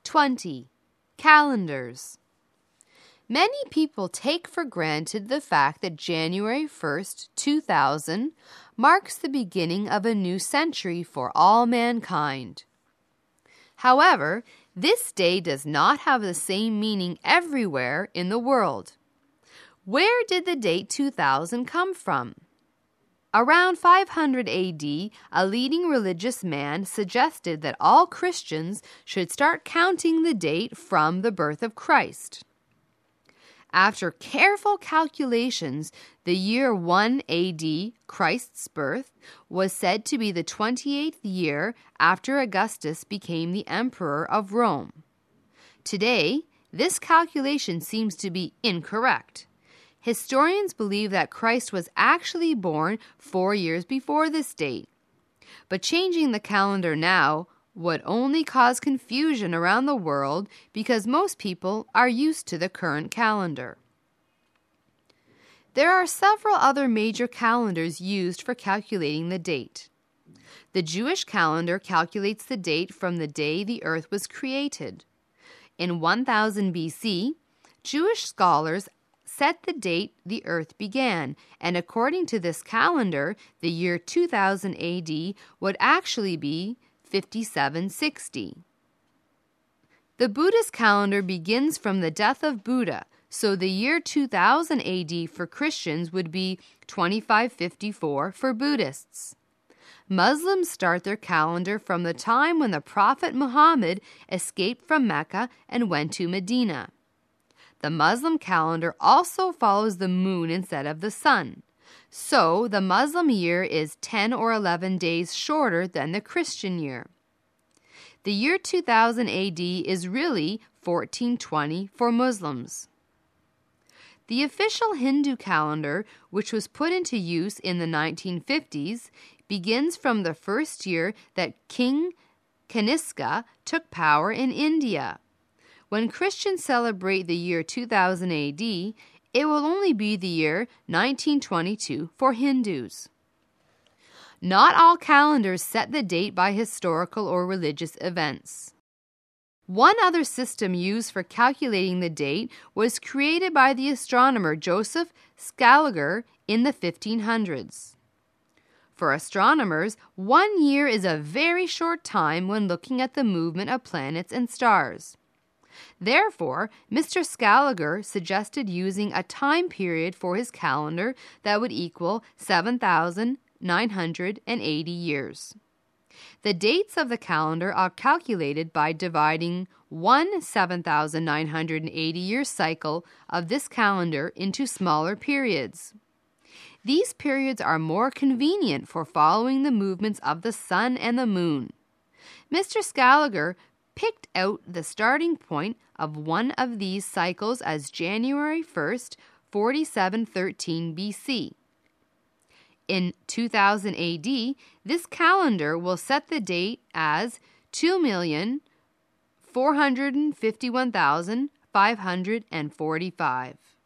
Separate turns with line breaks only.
20. Calendars. Many people take for granted the fact that January 1st, 2000 marks the beginning of a new century for all mankind. However, this day does not have the same meaning everywhere in the world. Where did the date 2000 come from? Around 500 AD, a leading religious man suggested that all Christians should start counting the date from the birth of Christ. After careful calculations, the year 1 AD, Christ's birth, was said to be the 28th year after Augustus became the emperor of Rome. Today, this calculation seems to be incorrect. Historians believe that Christ was actually born 4 years before this date. But changing the calendar now would only cause confusion around the world because most people are used to the current calendar. There are several other major calendars used for calculating the date. The Jewish calendar calculates the date from the day the earth was created. In 1000 BC, Jewish scholars set the date the earth began, and according to this calendar, the year 2000 AD would actually be 5760. The Buddhist calendar begins from the death of Buddha, so the year 2000 AD for Christians would be 2554 for Buddhists. Muslims start their calendar from the time when the Prophet Muhammad escaped from Mecca and went to Medina. The Muslim calendar also follows the moon instead of the sun. So, the Muslim year is 10 or 11 days shorter than the Christian year. The year 2000 AD is really 1420 for Muslims. The official Hindu calendar, which was put into use in the 1950s, begins from the first year that King Kanishka took power in India. When Christians celebrate the year 2000 AD, it will only be the year 1922 for Hindus. Not all calendars set the date by historical or religious events. One other system used for calculating the date was created by the astronomer Joseph Scaliger in the 1500s. For astronomers, 1 year is a very short time when looking at the movement of planets and stars. Therefore, Mr. Scaliger suggested using a time period for his calendar that would equal 7,980 years. The dates of the calendar are calculated by dividing one 7,980-year cycle of this calendar into smaller periods. These periods are more convenient for following the movements of the sun and the moon. Mr. Scaliger picked out the starting point of one of these cycles as January 1st, 4713 BC. In 2000 AD, this calendar will set the date as 2,451,545.